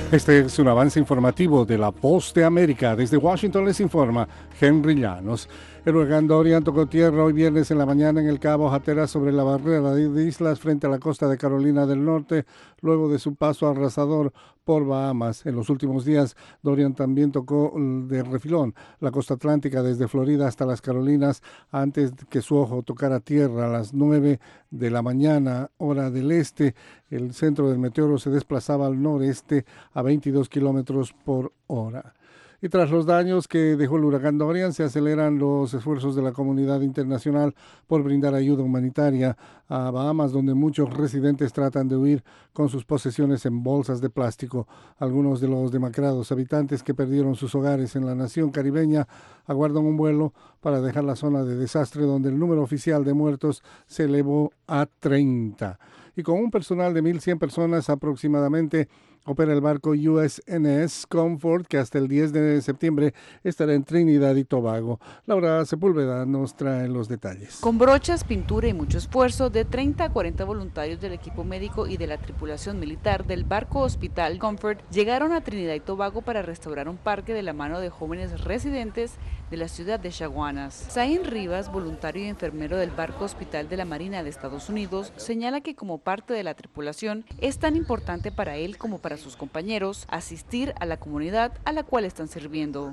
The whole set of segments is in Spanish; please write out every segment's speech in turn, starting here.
Este es un avance informativo de La Voz de América. Desde Washington les informa Henry Llanos. El huracán Dorian tocó tierra hoy viernes en la mañana en el Cabo Hatteras sobre la barrera de islas frente a la costa de Carolina del Norte, luego de su paso arrasador por Bahamas. En los últimos días, Dorian también tocó de refilón la costa atlántica desde Florida hasta las Carolinas antes de que su ojo tocara tierra a las 9 de la mañana, hora del este. El centro del meteoro se desplazaba al noreste a 22 kilómetros por hora. Y tras los daños que dejó el huracán Dorian, se aceleran los esfuerzos de la comunidad internacional por brindar ayuda humanitaria a Bahamas, donde muchos residentes tratan de huir con sus posesiones en bolsas de plástico. Algunos de los demacrados habitantes que perdieron sus hogares en la nación caribeña aguardan un vuelo para dejar la zona de desastre, donde el número oficial de muertos se elevó a 30. Y con un personal de 1.100 personas aproximadamente, opera el barco USNS Comfort, que hasta el 10 de septiembre estará en Trinidad y Tobago. Laura Sepúlveda nos trae los detalles. Con brochas, pintura y mucho esfuerzo, de 30 a 40 voluntarios del equipo médico y de la tripulación militar del barco hospital Comfort llegaron a Trinidad y Tobago para restaurar un parque de la mano de jóvenes residentes de la ciudad de Chaguanas. Zain Rivas, voluntario y enfermero del barco hospital de la Marina de Estados Unidos, señala que como parte de la tripulación es tan importante para él como para sus compañeros asistir a la comunidad a la cual están sirviendo.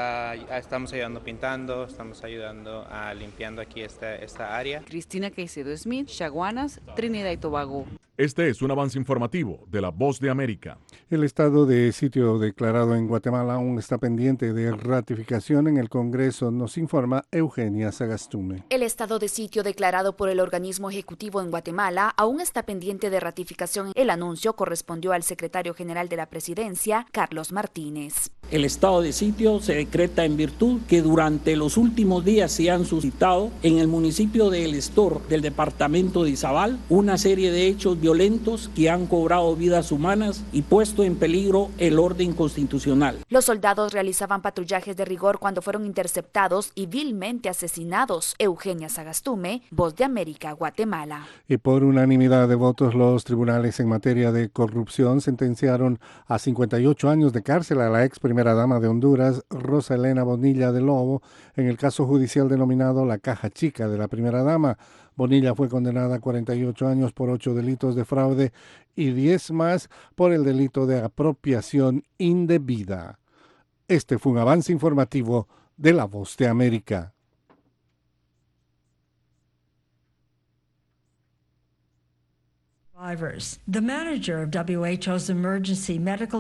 Estamos ayudando pintando, estamos ayudando a limpiando aquí esta área. Cristina Caicedo Smith, Chaguanas, Trinidad y Tobago. Este es un avance informativo de La Voz de América. El estado de sitio declarado en Guatemala aún está pendiente de ratificación en el Congreso, nos informa Eugenia Sagastume. El estado de sitio declarado por el organismo ejecutivo en Guatemala aún está pendiente de ratificación. El anuncio correspondió al secretario general de la Presidencia, Carlos Martínez. El estado de sitio se decreta en virtud que durante los últimos días se han suscitado en el municipio de El Estor del departamento de Izabal una serie de hechos violentos que han cobrado vidas humanas y puesto en peligro el orden constitucional. Los soldados realizaban patrullajes de rigor cuando fueron interceptados y vilmente asesinados. Eugenia Sagastume, Voz de América, Guatemala. Y por unanimidad de votos, los tribunales en materia de corrupción sentenciaron a 58 años de cárcel a la ex primera dama de Honduras, Rosa Elena Bonilla de Lobo, en el caso judicial denominado La Caja Chica de la primera dama. Bonilla fue condenada a 48 años por 8 delitos de fraude y 10 más por el delito de apropiación indebida. Este fue un avance informativo de La Voz de América. The manager of WHO's emergency medical